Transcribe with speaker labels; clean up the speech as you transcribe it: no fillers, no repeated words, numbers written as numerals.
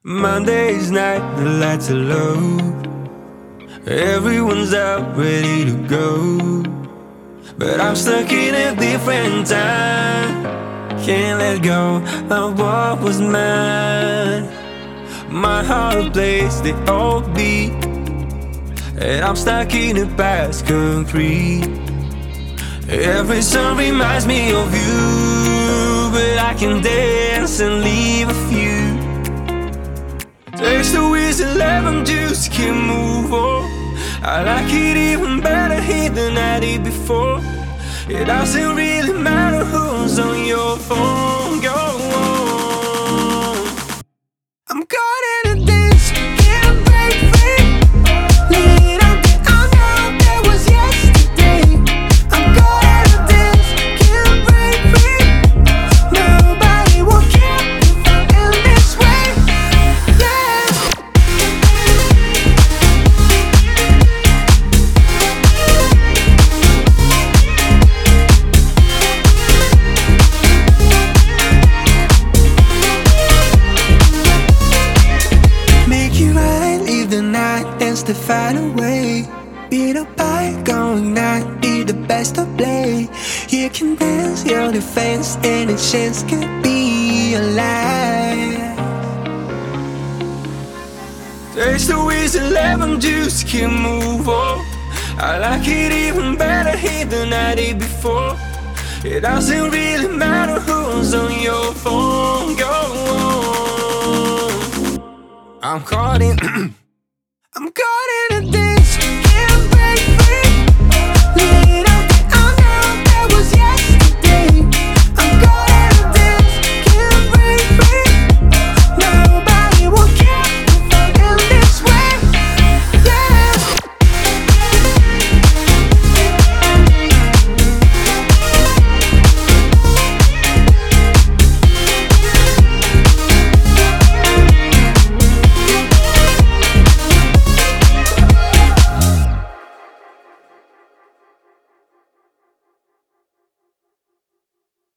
Speaker 1: Monday's night, the lights are low. Everyone's out, ready to go. But I'm stuck in a different time. Can't let go of what was mine. My heart plays the old beat, and I'm stuck in the past concrete. Every song reminds me of you, but I can dance and leave a few. Taste the whiskey, lemon juice, can move on. I like it even better here than I did before. It doesn't really matter who's on your phone. Go on. I'm caught in a dance, can't break free. Lean on the unknown, that was yesterday. I'm caught in a dance, can't break free. Nobody will care if I end this way. Yeah. Make it right, leave the night, dance to find a way. Be the bygone night, be the best of play. You can dance, you're the fence, and a chance could be alive. Taste the whiskey, lemon juice, can move on. I like it even better here than I did before. It doesn't really matter who's on your phone. Go on. I'm caught in I'm caught in a dance.